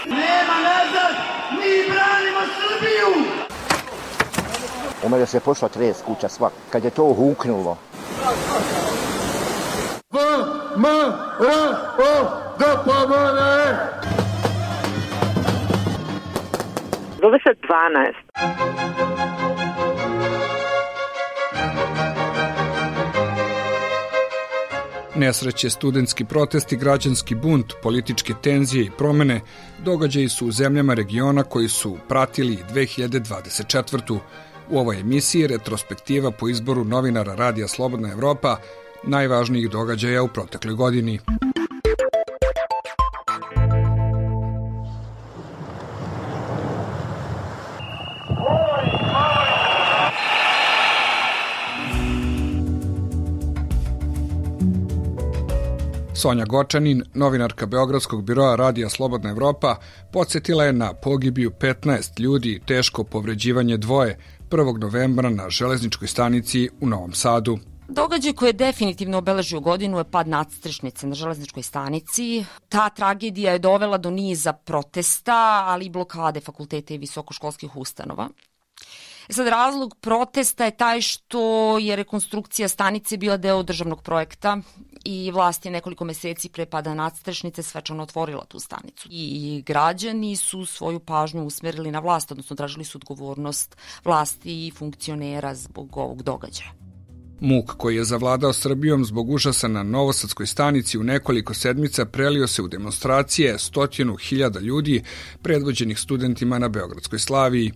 Nema nazad, mi branimo Srbiju! U mene se pošla tres kuća svak, kad je to huknulo. Da pomane! 12. Nesreće, studentski protesti, građanski bunt, političke tenzije i promene događaji su u zemljama regiona koji su pratili 2024. U ovoj emisiji retrospektiva po izboru novinara Radija Slobodna Evropa najvažnijih događaja u protekloj godini. Sonja Gočanin, novinarka Beogradskog biroa Radija Slobodna Evropa, podsjetila je na pogibiju 15 ljudi i teško povređivanje dvoje 1. novembra na železničkoj stanici u Novom Sadu. Događaj koji je definitivno obeležio godinu je pad nadstrešnice na železničkoj stanici. Ta tragedija je dovela do niza protesta, ali i blokade fakulteta i visokoškolskih ustanova. Sad, razlog protesta je taj što je rekonstrukcija stanice bila deo državnog projekta i vlast je nekoliko meseci pre pada nadstrešnice svečano otvorila tu stanicu. I građani su svoju pažnju usmerili na vlast, odnosno tražili su odgovornost vlasti i funkcionera zbog ovog događaja. Muk koji je zavladao Srbijom zbog užasa na Novosadskoj stanici u nekoliko sedmica prelio se u demonstracije 100.000 ljudi predvođenih studentima na Beogradskoj Slaviji.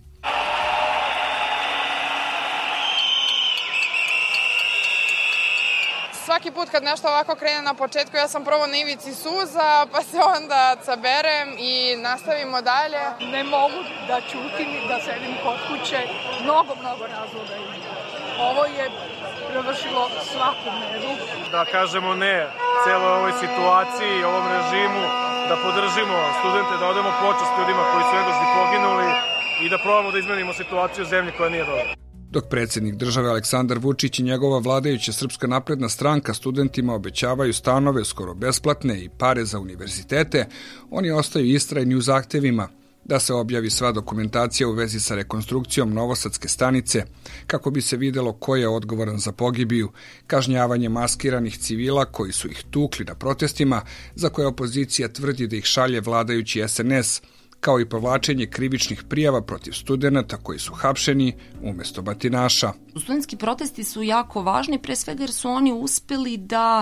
Svaki put kad nešto ovako krene na početku, ja sam prvo na ivici suza, pa se onda saberem i nastavimo dalje. Ne mogu da ćutim i da sedim kod kuće. Mnogo razloga ima. Ovo je prevršilo svaku meru. Da kažemo ne celoj ovoj situaciji, ovom režimu, da podržimo studente, da odemo počast ljudima koji su nedužni poginuli i da probamo da izmenimo situaciju u zemlji koja nije dobra. Dok predsjednik države Aleksandar Vučić i njegova vladajuća Srpska napredna stranka studentima obećavaju stanove skoro besplatne i pare za univerzitete, oni ostaju istrajni u zahtevima da se objavi sva dokumentacija u vezi sa rekonstrukcijom Novosadske stanice, kako bi se videlo ko je odgovoran za pogibiju, kažnjavanje maskiranih civila koji su ih tukli na protestima, za koje opozicija tvrdi da ih šalje vladajući SNS, kao i povlačenje krivičnih prijava protiv studenata koji su hapšeni umesto batinaša. Studentski protesti su jako važni, pre svega jer su oni uspeli da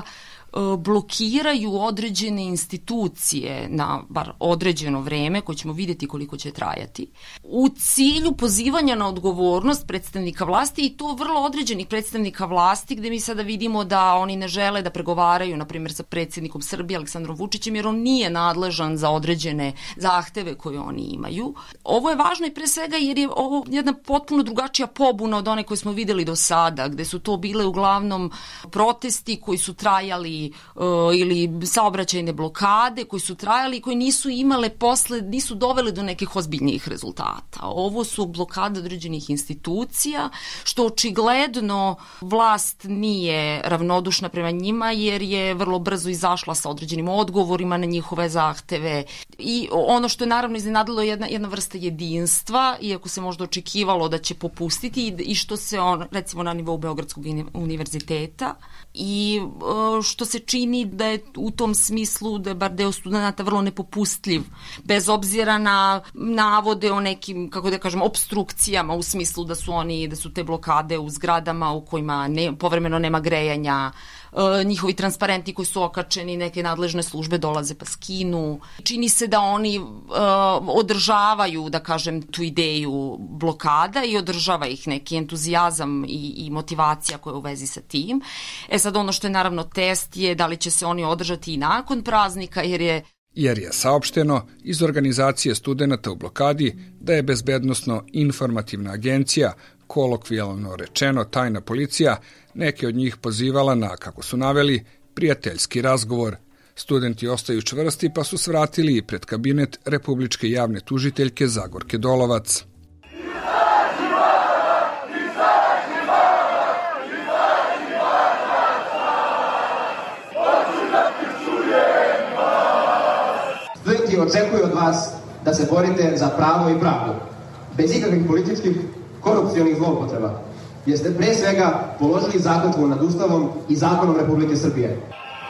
blokiraju određene institucije na bar određeno vreme, koje ćemo vidjeti koliko će trajati, u cilju pozivanja na odgovornost predstavnika vlasti i to vrlo određenih predstavnika vlasti, gde mi sada vidimo da oni ne žele da pregovaraju, na primjer, sa predsjednikom Srbije Aleksandrom Vučićem, jer on nije nadležan za određene zahteve koje oni imaju. Ovo je važno i pre svega jer je ovo jedna potpuno drugačija pobuna od one koje smo videli do sada, gde su to bile uglavnom protesti koji su trajali ili saobraćajne blokade koji su trajali i koji nisu imale posle, nisu dovele do nekih ozbiljnijih rezultata. Ovo su blokade određenih institucija, što očigledno vlast nije ravnodušna prema njima, jer je vrlo brzo izašla sa određenim odgovorima na njihove zahteve. I ono što je naravno iznenadilo je jedna vrsta jedinstva, iako se možda očekivalo da će popustiti i što se recimo na nivou Beogradskog univerziteta, i što se čini da je u tom smislu da je bar deo studenta vrlo nepopustljiv, bez obzira na navode o nekim, kako da kažem, obstrukcijama, u smislu da su te blokade u zgradama u kojima povremeno nema grejanja, njihovi transparenti koji su okačeni, neke nadležne službe dolaze pa skinu. Čini se da oni održavaju, da kažem, tu ideju blokada i održava ih neki entuzijazam i motivacija koja je u vezi sa tim. Sad ono što je naravno test je da li će se oni održati i nakon praznika, jer je saopšteno iz organizacije studenata u blokadi da je Bezbednosno-informativna agencija, kolokvijalno rečeno tajna policija, neke od njih pozivala na, kako su naveli, prijateljski razgovor. Studenti ostaju čvrsti pa su svratili pred kabinet Republičke javne tužiteljke Zagorke Dolovac. Studenti očekuju od vas da se borite za pravo i pravdu, bez ikakvih političkih korupcionih zloupotreba, jer ste pre svega položili zakletvu nad Ustavom i zakonom Republike Srbije.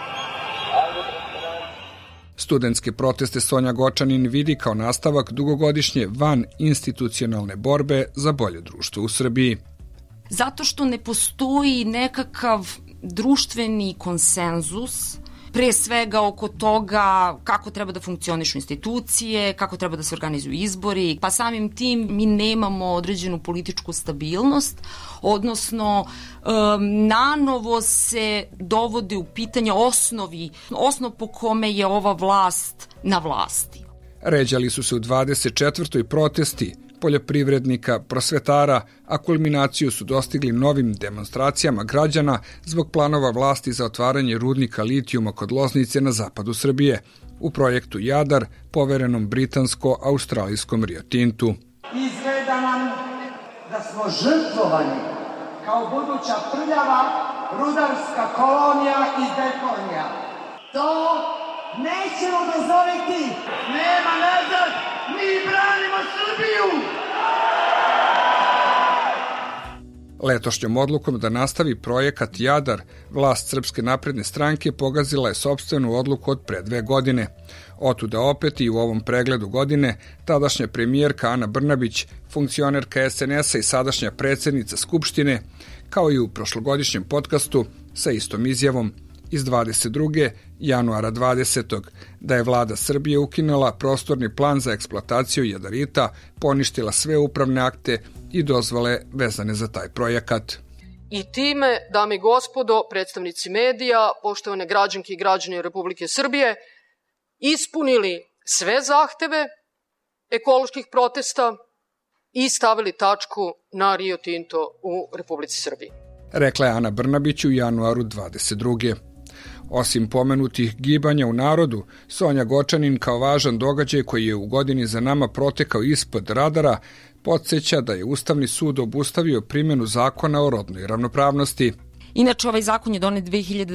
Studentske proteste Sonja Gočanin vidi kao nastavak dugogodišnje van institucionalne borbe za bolje društvo u Srbiji. Zato što ne postoji nekakav društveni konsenzus, pre svega oko toga kako treba da funkcionišu institucije, kako treba da se organizuju izbori, pa samim tim mi nemamo određenu političku stabilnost, odnosno nanovo se dovode u pitanje osnov po kome je ova vlast na vlasti. Ređali su se u 24. protesti poljoprivrednika, prosvetara, a kulminaciju su dostigli novim demonstracijama građana zbog planova vlasti za otvaranje rudnika litijuma kod Loznice na zapadu Srbije u projektu Jadar, poverenom britansko-australijskom Rio Tintu. Izgleda nam da smo žrtvovani kao buduća prljava rudarska kolonija i deponija. To nećemo dozvoliti. Nema nazad, mi branimo Srbiju! Letošnjom odlukom da nastavi projekat Jadar, vlast Srpske napredne stranke pogazila je sopstvenu odluku od pre 2 godine. Otuda opet i u ovom pregledu godine tadašnja premijerka Ana Brnabić, funkcionerka SNS-a i sadašnja predsjednica Skupštine, kao i u prošlogodišnjem podcastu sa istom izjavom iz 22. januara 20. da je vlada Srbije ukinula prostorni plan za eksploataciju jadarita, poništila sve upravne akte i dozvole vezane za taj projekat. I time, dame i gospodo, predstavnici medija, poštovane građanke i građani Republike Srbije, ispunili sve zahteve ekoloških protesta i stavili tačku na Rio Tinto u Republici Srbiji. Rekla je Ana Brnabić u januaru 22. Osim pomenutih gibanja u narodu, Sonja Gočanin kao važan događaj koji je u godini za nama protekao ispod radara, podsjeća da je Ustavni sud obustavio primjenu zakona o rodnoj ravnopravnosti. Inače, ovaj zakon je donet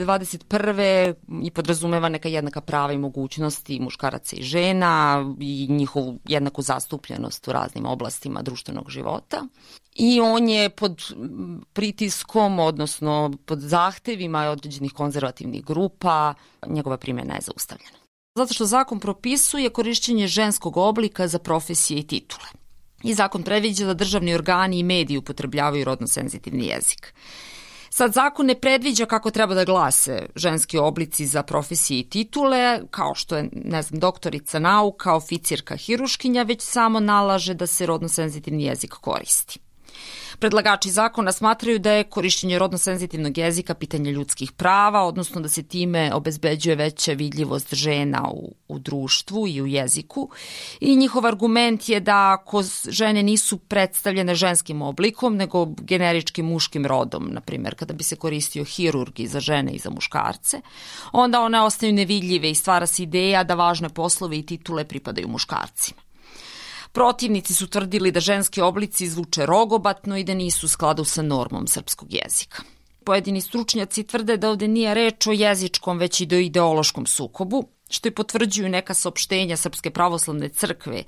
2021. i podrazumeva neka jednaka prava i mogućnosti muškaraca i žena i njihovu jednaku zastupljenost u raznim oblastima društvenog života. I on je pod pritiskom, odnosno pod zahtevima određenih konzervativnih grupa, njegova primjena je zaustavljena. Zato što zakon propisuje korišćenje ženskog oblika za profesije i titule. I zakon predviđa da državni organi i mediji upotrebljavaju rodno senzitivni jezik. Sad, zakon ne predviđa kako treba da glase ženski oblici za profesije i titule, kao što je, doktorica nauka, oficirka, hiruškinja, već samo nalaže da se rodno senzitivni jezik koristi. Predlagači zakona smatraju da je korišćenje rodno senzitivnog jezika pitanje ljudskih prava, odnosno da se time obezbeđuje veća vidljivost žena u društvu i u jeziku. I njihov argument je da ako žene nisu predstavljene ženskim oblikom, nego generičkim muškim rodom, na primjer kada bi se koristio hirurg i za žene i za muškarce, onda one ostaju nevidljive i stvara se ideja da važne poslove i titule pripadaju muškarcima. Protivnici su tvrdili da ženski oblici zvuče rogobatno i da nisu u skladu sa normom srpskog jezika. Pojedini stručnjaci tvrde da ovde nije reč o jezičkom, već i o ideološkom sukobu, što i potvrđuju neka saopštenja Srpske pravoslavne crkve,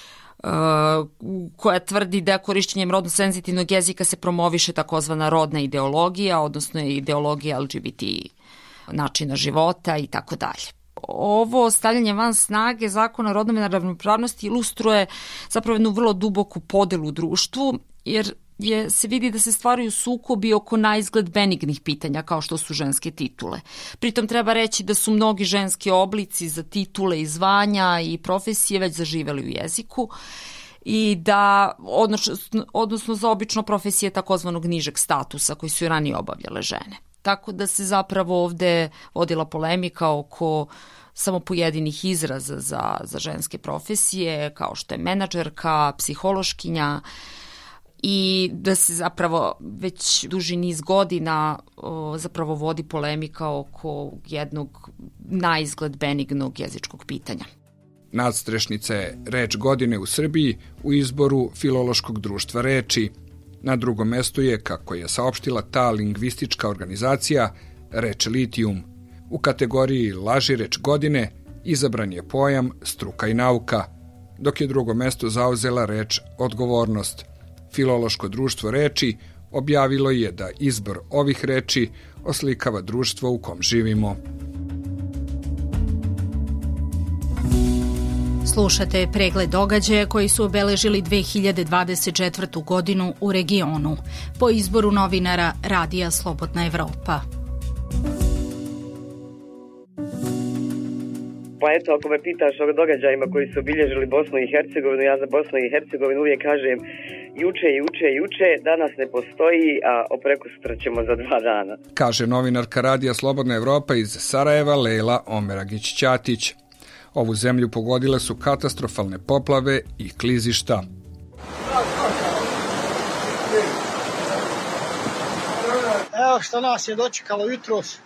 koja tvrdi da korišćenjem rodno senzitivnog jezika se promoviše takozvana rodna ideologija, odnosno ideologija LGBT načina života i tako dalje. Ovo stavljanje van snage zakona o rodnoj ravnopravnosti ilustruje zapravo jednu vrlo duboku podelu u društvu, jer se vidi da se stvaraju sukobi oko naizgled benignih pitanja kao što su ženske titule. Pritom treba reći da su mnogi ženski oblici za titule i zvanja i profesije već zaživeli u jeziku i da, odnosno za obično profesije takozvanog nižeg statusa koji su i ranije obavljale žene. Tako da se zapravo ovde vodila polemika oko samo pojedinih izraza za ženske profesije, kao što je menadžerka, psihološkinja, i da se zapravo već duži niz godina zapravo vodi polemika oko jednog naizgled benignog jezičkog pitanja. Nadstrešnica je reč godine u Srbiji u izboru Filološkog društva reči. Na drugom mestu je, kako je saopštila ta lingvistička organizacija, reč litijum. U kategoriji laži reč godine izabran je pojam struka i nauka. dok je drugo mesto zauzela reč odgovornost. Filološko društvo reči objavilo je da izbor ovih reči oslikava društvo u kom živimo. Slušate pregled događaja koji su obeležili 2024. godinu u regionu po izboru novinara Radija Slobodna Evropa. Pa eto, ako me pitaš o događajima koji su obilježili Bosnu i Hercegovinu, ja za Bosnu i Hercegovinu uvijek kažem juče, danas ne postoji, a prekosutra ćemo za 2 dana. Kaže novinarka Radija Slobodna Evropa iz Sarajeva Lejla Omeragić-Ćatić. Ovu zemlju pogodile su katastrofalne poplave i klizišta. Evo što nas je dočekalo jutros.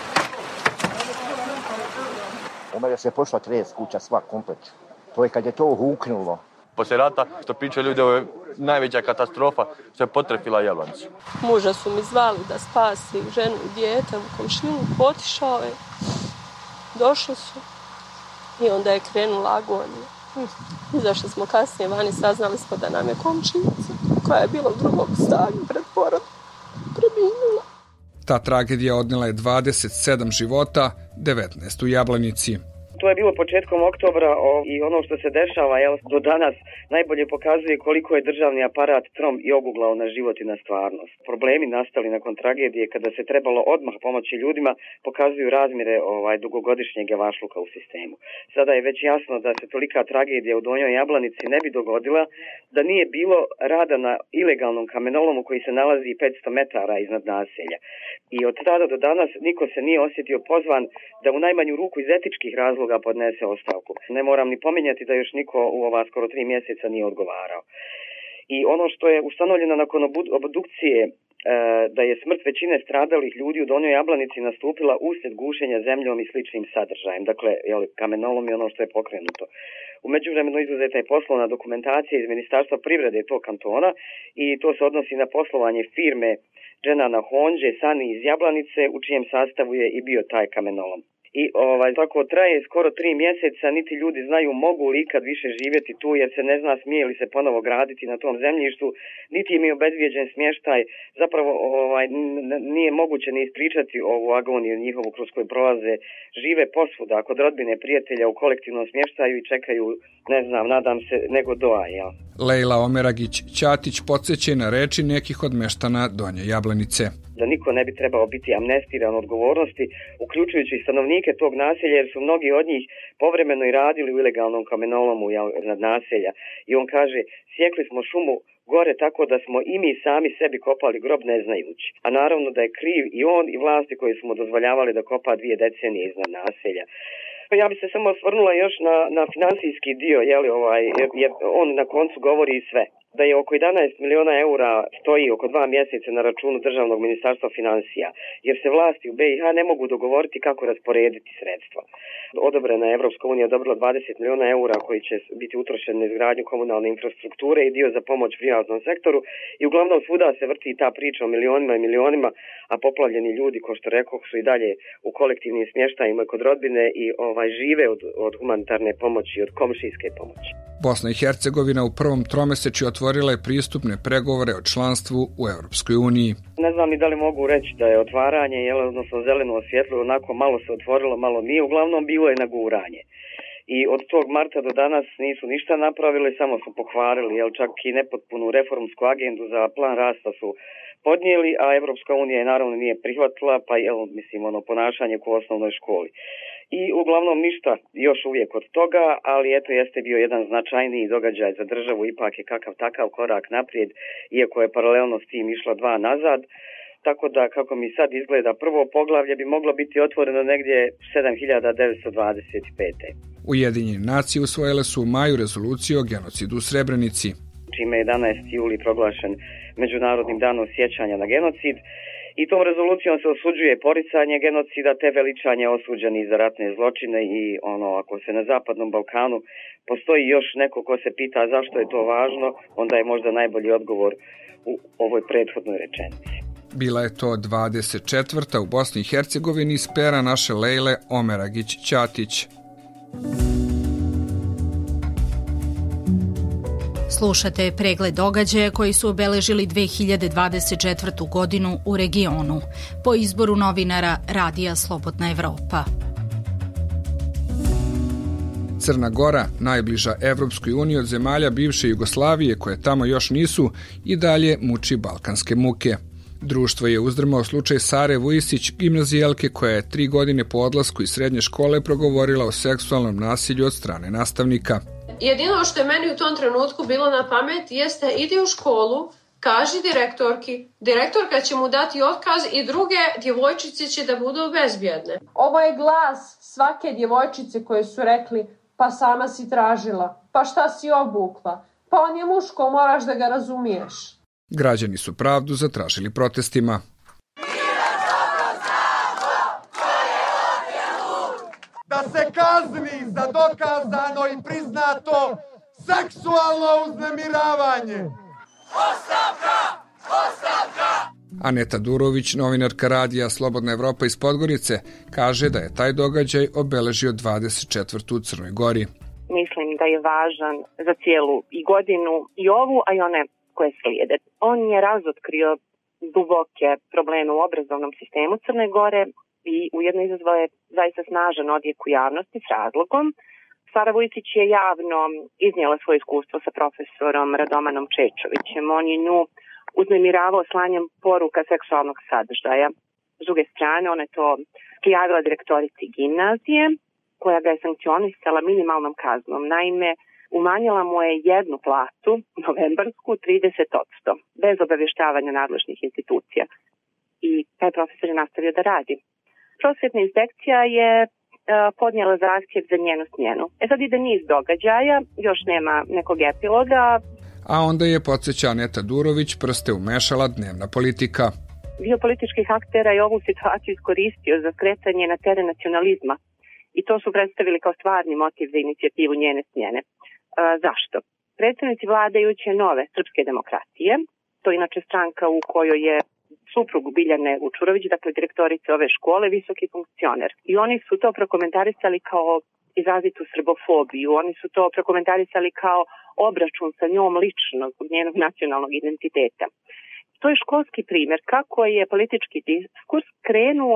U mene se pošla 30 kuća, sva komplet. To je kad je to huknulo. Poslije rata, što pričaju ljudi, ovo je najveća katastrofa što je potrefila Jablanicu. Muža su mi zvali da spasi ženu i dijete u komšinu, otišao je, došli su i onda je krenula agonija. Izašli smo kasnije vani, saznali smo da nam je komšinica, koja je bila u drugom stanju pred porodom, preminula. Ta tragedija odnela je 27 života, 19 u Jablanici. To je bilo početkom oktobra i ono što se dešava do danas najbolje pokazuje koliko je državni aparat trom i oguglao na život i na stvarnost. Problemi nastali nakon tragedije kada se trebalo odmah pomoći ljudima pokazuju razmjere dugogodišnjeg javašluka u sistemu. Sada je već jasno da se tolika tragedija u Donjoj Jablanici ne bi dogodila da nije bilo rada na ilegalnom kamenolomu koji se nalazi 500 metara iznad naselja. I od tada do danas niko se nije osjetio pozvan da u najmanju ruku iz etičkih razloga podnese ostavku. Ne moram ni pominjati da još niko u ova skoro 3 mjeseca nije odgovarao. I ono što je ustanovljeno nakon obdukcije, da je smrt većine stradalih ljudi u Donjoj Jablanici nastupila uslijed gušenja zemljom i sličnim sadržajem. Dakle, kamenolom je ono što je pokrenuto. U međuvremenu izuzeta je poslovna dokumentacija iz Ministarstva privrede tog kantona i to se odnosi na poslovanje firme Dženana Honđe, Sani iz Jablanice, u čijem sastavu je i bio taj kamenolom. I tako traje skoro 3 mjeseca, niti ljudi znaju mogu li ikad više živjeti tu, jer se ne zna smije li se ponovo graditi na tom zemljištu, niti im je obezvijeđen smještaj. Zapravo nije moguće ni ispričati ovu agoniju njihovu kroz koju prolaze. Žive posvuda kod rodbine, prijatelja u kolektivnom smještaju i čekaju, ne znam, nadam se, nego doa, jel? Lejla Omeragić-Ćatić podsjeća na reči nekih od meštana Donje Jablanice. Da niko ne bi trebao biti amnestiran odgovornosti, uključujući stanovnike tog naselja, jer su mnogi od njih povremeno i radili u ilegalnom kamenolomu nad naselja. I on kaže, sjekli smo šumu gore tako da smo i mi sami sebi kopali grob ne znajući. A naravno da je kriv i on i vlasti koji su mu dozvoljavali da kopa 2 decenije iznad naselja. Ja bi se samo osvrnula još na financijski dio, jer on na koncu govori sve. Da je oko 11 miliona eura stoji oko 2 mjeseca na računu Državnog ministarstva financija, jer se vlasti u BiH ne mogu dogovoriti kako rasporediti sredstva. Odobrena je Evropska unija odobrila 20 miliona eura koji će biti utrošeni na izgradnju komunalne infrastrukture i dio za pomoć privatnom sektoru i uglavnom svuda se vrti ta priča o milionima i milionima, a poplavljeni ljudi, ko što rekoh, su i dalje u kolektivnim smještajima kod rodbine i žive od humanitarne pomoći, od komšijske pomoći. Bosna i Hercegovina u prvom tromesečju otvorila je pristupne pregovore o članstvu u Europskoj uniji. Ne znam ni da li mogu reći da je otvaranje, odnosno zeleno osvjetlo, onako malo se otvorilo, malo nije, uglavnom bilo je naguranje. I od tog marta do danas nisu ništa napravili, samo su pokvarili, čak i nepotpunu reformsku agendu za plan rasta su podnijeli, a Evropska unija je naravno nije prihvatila, pa ponašanje u osnovnoj školi. I uglavnom ništa još uvijek od toga, ali jeste bio jedan značajniji događaj za državu, ipak je kakav takav korak naprijed, iako je paralelno s tim išla 2 nazad. Tako da, kako mi sad izgleda, prvo poglavlje bi moglo biti otvoreno negdje 7925. Ujedinjene nacije usvojile su u maju rezoluciju o genocidu u Srebrenici, čime je 11. juli proglašen Međunarodnim danom sjećanja na genocid. I tom rezolucijom se osuđuje poricanje genocida te veličanje osuđenih za ratne zločine i ako se na Zapadnom Balkanu postoji još neko ko se pita zašto je to važno, onda je možda najbolji odgovor u ovoj prethodnoj rečenici. Bila je to 24. u Bosni i Hercegovini iz pera naše Lejle Omeragić-Ćatić. Slušate pregled događaja koji su obeležili 2024. godinu u regionu, po izboru novinara Radija Slobodna Evropa. Crna Gora, najbliža Evropskoj uniji od zemalja bivše Jugoslavije koje tamo još nisu, i dalje muči balkanske muke. Društvo je uzdrmao slučaj Sare Vujisić, gimnazijalke koja je 3 godine po odlasku iz srednje škole progovorila o seksualnom nasilju od strane nastavnika. Jedino što je meni u tom trenutku bilo na pamet jeste idi u školu, kaži direktorki, direktorka će mu dati otkaz i druge djevojčice će da budu bezbjedne. Ovo je glas svake djevojčice koje su rekli pa sama si tražila, pa šta si obukla, pa on je muško, moraš da ga razumiješ. Građani su pravdu zatražili protestima. Da se kazni za dokazano i priznato seksualno uznemiravanje. Ostavka! Ostavka! Aneta Durović, novinarka Radija Slobodna Evropa iz Podgorice, kaže da je taj događaj obeležio 24. u Crnoj Gori. Mislim da je važan za cijelu i godinu i ovu, a i one koje slijede. On je razotkrio duboke probleme u obrazovnom sistemu Crne Gore i ujedno izazvao je zaista snažan odjek u javnosti s razlogom. Sara Vujisić je javno iznijela svoje iskustvo sa profesorom Radomanom Čečovićem. On je nju uznemiravao slanjem poruka seksualnog sadržaja. S druge strane, ona je to prijavila direktorici gimnazije, koja ga je sankcionisala minimalnom kaznom. Naime, umanjila mu je jednu platu, novembarsku, 30%, bez obavještavanja nadležnih institucija. I taj profesor je nastavio da radi. Prosvjetna inspekcija je podnijela zahtjev za njenu smjenu. Sad ide niz događaja, još nema nekog epiloga. A onda je, podsjeća Aneta Durović, prste umešala dnevna politika. Dio političkih aktera je ovu situaciju iskoristio za skretanje na teren nacionalizma i to su predstavili kao stvarni motiv za inicijativu njene smjene. Zašto? Predstavnici vladajuće nove srpske demokratije, to je inače stranka u kojoj je suprug Biljane Vučurović, dakle direktorice ove škole, visoki funkcioner. I oni su to prokomentarisali kao izrazitu srbofobiju, oni su to prokomentarisali kao obračun sa njom lično zbog njenog nacionalnog identiteta. To je školski primjer kako je politički diskurs krenuo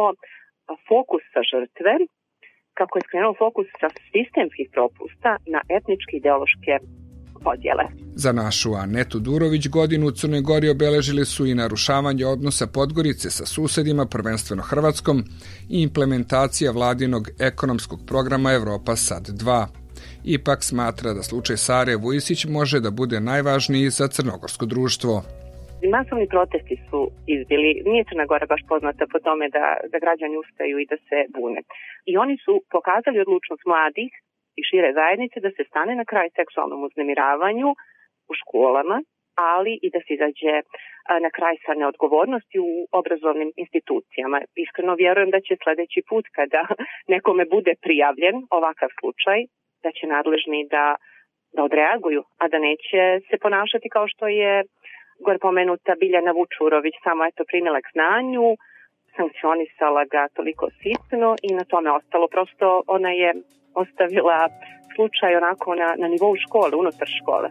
fokus sa žrtve, kako je skrenuo fokus sa sistemskih propusta na etničke ideološke podjele. Za našu Anetu Durović godinu u Crnoj Gori obeležili su i narušavanje odnosa Podgorice sa susedima, prvenstveno Hrvatskom, i implementacija vladinog ekonomskog programa Evropa Sad 2. Ipak smatra da slučaj Sare Vujisić može da bude najvažniji za crnogorsko društvo. Masovni protesti su izbili. Nije Crna Gora baš poznata po tome da građani ustaju i da se bune. I oni su pokazali odlučnost mladih i šire zajednice da se stane na kraj seksualnom uznemiravanju u školama, ali i da se izađe na kraj sa neodgovornosti u obrazovnim institucijama. Iskreno vjerujem da će sljedeći put kada nekome bude prijavljen ovakav slučaj, da će nadležni da odreaguju, a da neće se ponašati kao što je gore pomenuta Biljana Vučurović, samo eto primila k znanju, sankcionisala ga toliko sitno i na tome ostalo. Prosto ona je ostavila slučaj onako na nivou škole, unutar škole.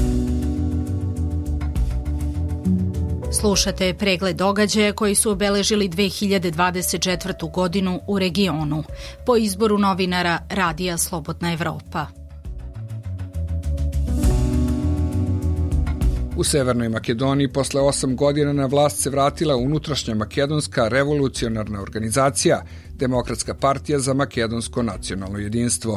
Slušate pregled događaja koji su obeležili 2024. godinu u regionu, po izboru novinara Radija Slobodna Evropa. U Severnoj Makedoniji posle 8 godina na vlast se vratila unutrašnja makedonska revolucionarna organizacija, Demokratska partija za makedonsko nacionalno jedinstvo.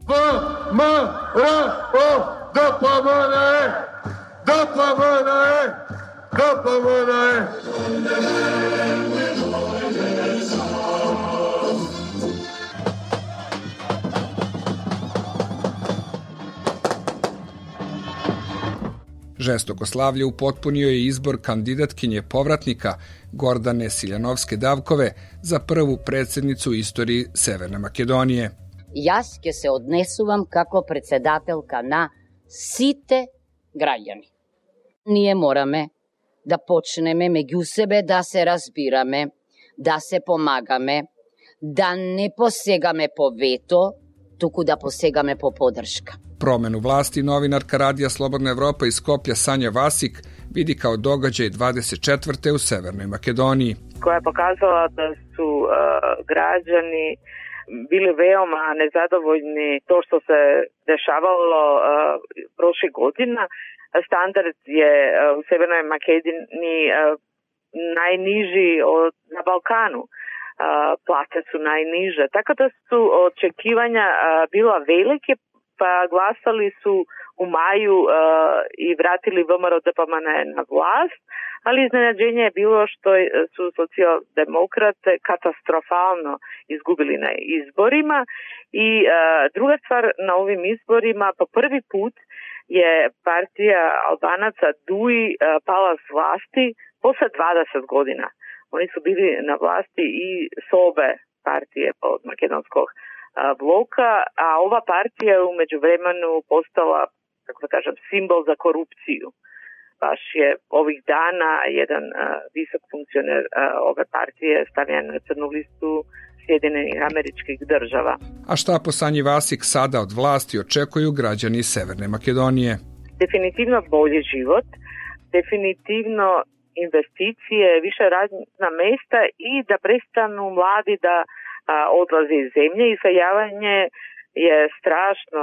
Žestoko slavlje upotpunio je izbor kandidatkinje povratnika Gordane Siljanovske-Davkove za prvu predsjednicu u istoriji Severne Makedonije. Jaz ќе se odnesuvam kako predsedatelka na site građani. Nije morame da počneme među sebe da se razbirame, da se pomagame, da ne posegame po veto, tuku da posegame po podrška. Promenu vlasti novinarka Radija Slobodna Evropa iz Skoplja Sanja Vasik vidi kao događaj 24. u Severnoj Makedoniji. Koja je pokazala da su građani bili veoma nezadovoljni to što se dešavalo prošle godina. Standard je u Severnoj Makedoniji najniži na Balkanu. Plate su najniže. Tako da su očekivanja bila velike, pa glasali su u maju i vratili VMRO DPMNE na vlast, ali iznenađenje je bilo što su socijaldemokrate katastrofalno izgubili na izborima i druga stvar na ovim izborima po prvi put je partija Albanaca DUI pala s vlasti posle 20 godina. Oni su bili na vlasti i s obe partije od makedonskog bloka, a ova partija je u međuvremenu postala, kako da kažem, simbol za korupciju. Baš je ovih dana jedan visok funkcioner ove partije stavljen na crnu listu Sjedinjenih Američkih Država. A šta po Sanji Vasik sada od vlasti očekuju građani Severne Makedonije? Definitivno bolji život, definitivno investicije, više radna mesta i da prestanu mladi da odlaze iz zemlje. Iseljavanje je strašno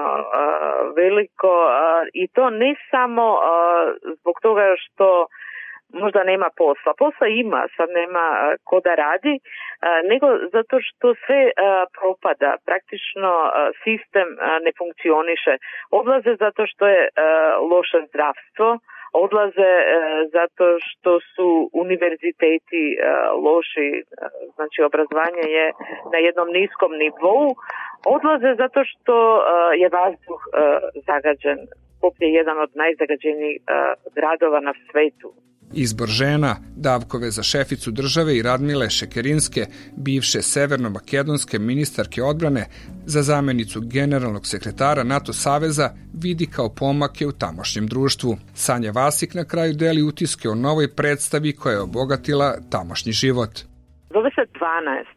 veliko i to ne samo zbog toga što možda nema posla. Posla ima, sad nema ko da radi, nego zato što sve propada. Praktično sistem ne funkcioniše. Odlaze zato što je loše zdravstvo, odlaze zato što su univerziteti loši, znači obrazovanje je na jednom niskom nivou, odlaze zato što je vazduh zagađen. Skoplje je jedan od najzagađenijih gradova na svetu. Izbor žena, Davkove za šeficu države i Radmile Šekerinske, bivše severno-makedonske ministarke odbrane, za zamenicu generalnog sekretara NATO saveza, vidi kao pomake u tamošnjem društvu. Sanja Vasik na kraju deli utiske o novoj predstavi koja je obogatila tamošnji život. Zove se 12.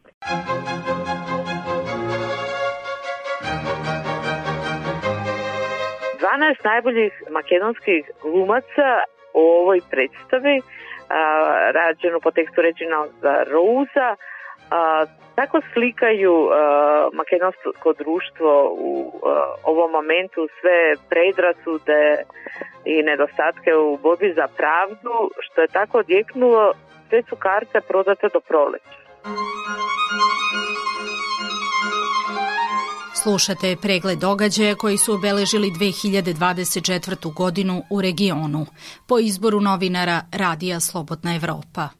12 najboljih makedonskih glumaca u ovoj predstavi, rađenu po tekstu Reginalda Rousa, tako slikaju makedonsko društvo u ovom momentu, sve predrasude i nedostatke u borbi za pravdu, što je tako odjeknulo, sve su karte prodate do proleća. Slušate pregled događaja koji su obeležili 2024. godinu u regionu, po izboru novinara Radija Slobodna Evropa.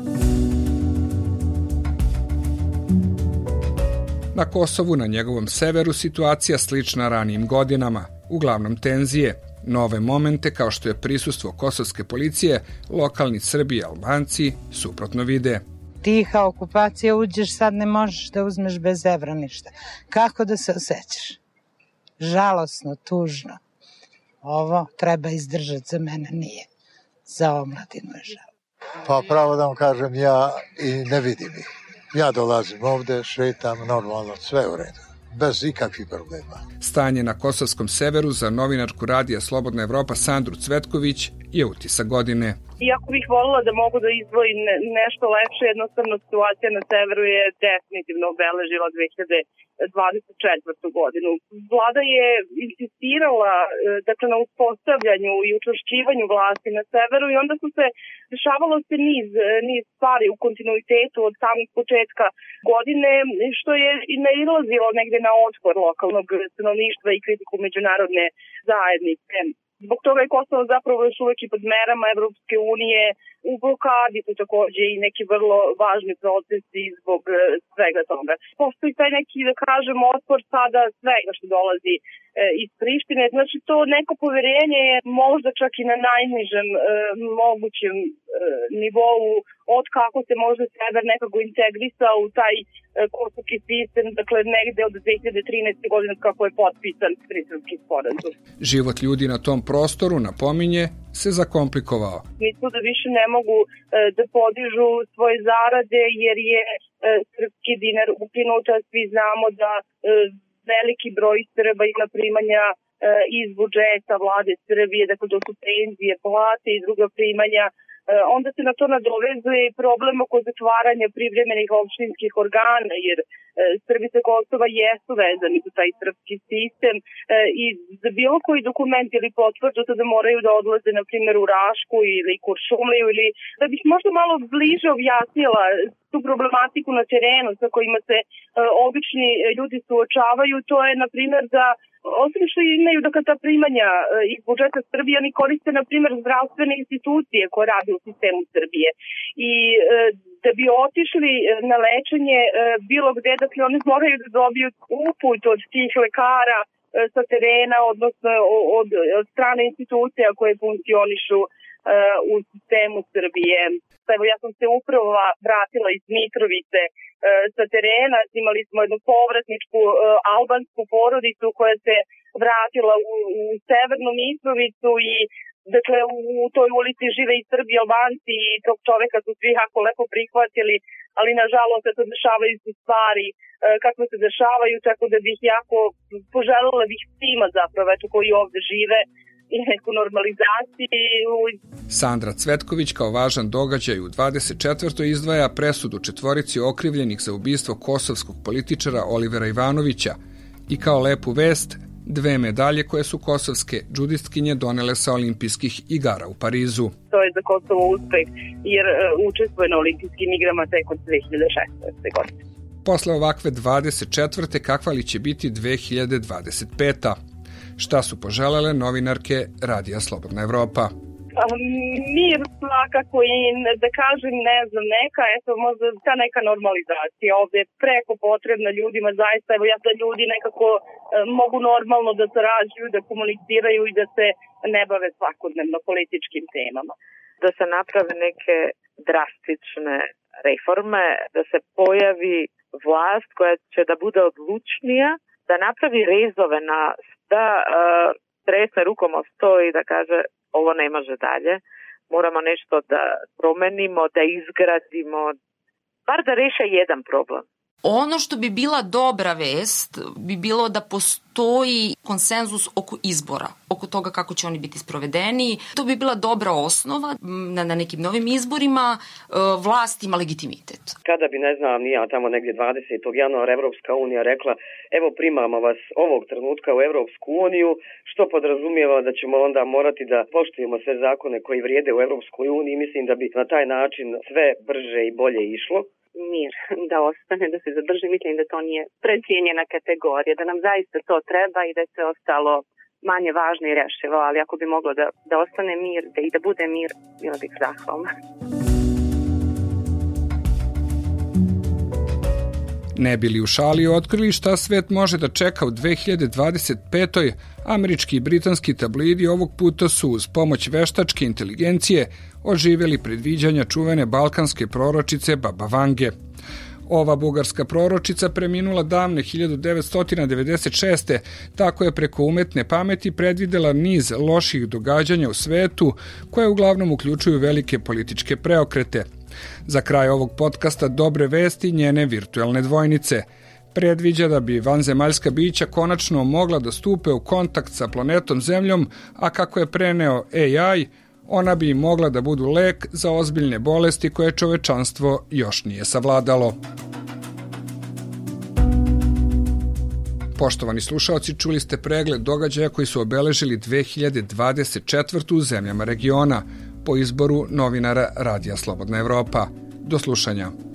Na Kosovu, na njegovom severu, situacija slična ranijim godinama, uglavnom tenzije, nove momente kao što je prisustvo kosovske policije, lokalni Srbi i Albanci suprotno vide. Tiha okupacija, uđeš, sad ne možeš da uzmeš bez evra ništa. Kako da se osjećaš? Žalosno, tužno. Ovo treba izdržati, za mene nije. Za omladinu je žal. Pa pravo da vam kažem, ja i ne vidim ih. Ja dolazim ovde, šetam, normalno, sve u redu. Bez ikakvih problema. Stanje na kosovskom severu za novinarku Radija Slobodna Evropa Sandru Cvetković je utisak godine. Iako bih volila da mogu da izdvojim nešto lepše, jednostavno situacija na severu je definitivno obeležila 2024. godinu. Vlada je insistirala na uspostavljanju i učvršćivanju vlasti na severu i onda su se dešavalo se niz stvari u kontinuitetu od samog početka godine, što je i nailazilo negde na otpor lokalnog stanovništva i kritiku međunarodne zajednice. Zbog toga je Kosovo zapravo još uvek i pod merama Evropske unije, u blokadi su takođe i neki vrlo važni procesi zbog svega toga. Postoji taj neki, da kažem, otpor sada svega što dolazi iz Prištine. Znači to neko poverenje je možda čak i na najnižem mogućem nivou od kako se možda sever nekako integrisao u taj kosovski sistem, dakle negde od 2013. godine kako je potpisan Briselski sporazum. Život ljudi na tom prostoru, napominje, se zakomplikovao. Misle da više ne mogu da podižu svoje zarade jer je srpski dinar ukinut, a svi znamo da veliki broj Srba ima primanja iz budžeta vlade Srbije, dakle to su penzije, plate i druga primanja. Onda se na to nadovezuje problem oko zatvaranja privremenih opštinskih organa, jer Srbi sa Kosova jesu vezani za taj srpski sistem i za bilo koji dokument ili potvrdu da moraju da odlaze, na primjer, u Rašku ili Kuršumliju, ili da bih možda malo bliže objasnila tu problematiku na terenu sa kojima se obični ljudi suočavaju. To je, na primjer, da osim što imaju ta primanja iz budžeta Srbije, oni koriste, na primjer, zdravstvene institucije koje rade u sistemu Srbije. I da bi otišli na lečenje bilo gde, dakle, oni moraju da dobiju uput od tih lekara sa terena, odnosno od strane institucija koje funkcionišu u sistemu Srbije. Evo, ja sam se upravo vratila iz Mitrovice sa terena, imali smo jednu povratničku albansku porodicu koja se vratila u severnu Mitrovicu i dakle u toj ulici žive i Srbi i Albanci i tog čoveka su svi jako lepo prihvatili, ali nažalost se dešavaju su stvari kako se dešavaju, tako da bih jako poželjela bih svima zapravo koji ovde žive i neku normalizaciju. Sandra Cvetković kao važan događaj u 24. izdvaja presudu četvorici okrivljenih za ubistvo kosovskog političara Olivera Ivanovića i kao lepu vest 2 medalje koje su kosovske džudistkinje donele sa olimpijskih igara u Parizu. To je za Kosovo uspeh jer učestvuje na olimpijskim igrama tek od 2016. godine. Posle ovakve 24. kakva li će biti 2025. Šta su poželele novinarke Radija Slobodna Evropa? Mir svakako i da kažem, ne znam, možda ta neka normalizacija ovde je preko potrebna ljudima, zaista, evo ja da ljudi nekako mogu normalno da sarađuju, da komuniciraju i da se ne bave svakodnevno političkim temama. Da se naprave neke drastične reforme, da se pojavi vlast koja će da bude odlučnija, da napravi rezove da tresne rukom o sto i da kaže ovo ne može dalje, moramo nešto da promenimo, da izgradimo, bar da reše jedan problem. Ono što bi bila dobra vest bi bilo da postoji konsenzus oko izbora, oko toga kako će oni biti sprovedeni. To bi bila dobra osnova na nekim novim izborima, vlast ima legitimitet. Kada bi, ne znam, ja tamo negdje 20. januara Evropska unija rekla evo primamo vas ovog trenutka u Evropsku uniju, što podrazumijeva da ćemo onda morati da poštujemo sve zakone koji vrijede u Evropskoj uniji, mislim da bi na taj način sve brže i bolje išlo. Mir da ostane, da se zadrži, mislim da to nije precijenjena kategorija, da nam zaista to treba i da je sve ostalo manje važno i rešivo, ali ako bi moglo da ostane mir i da bude mir, bila bih zahvalna. Ne bili u šali otkrili šta svet može da čeka u 2025. Američki i britanski tabloidi ovog puta su uz pomoć veštačke inteligencije oživjeli predviđanja čuvene balkanske proročice Baba Vange. Ova bugarska proročica preminula davne 1996. Tako je preko umetne pameti predvidela niz loših događanja u svetu koje uglavnom uključuju velike političke preokrete. Za kraj ovog podcasta dobre vesti njene virtuelne dvojnice. Predviđa da bi vanzemaljska bića konačno mogla da stupe u kontakt sa planetom Zemljom, a kako je preneo AI, ona bi mogla da budu lek za ozbiljne bolesti koje čovečanstvo još nije savladalo. Poštovani slušaoci, čuli ste pregled događaja koji su obeležili 2024. u zemljama regiona po izboru novinara Radija Slobodna Evropa. Do slušanja.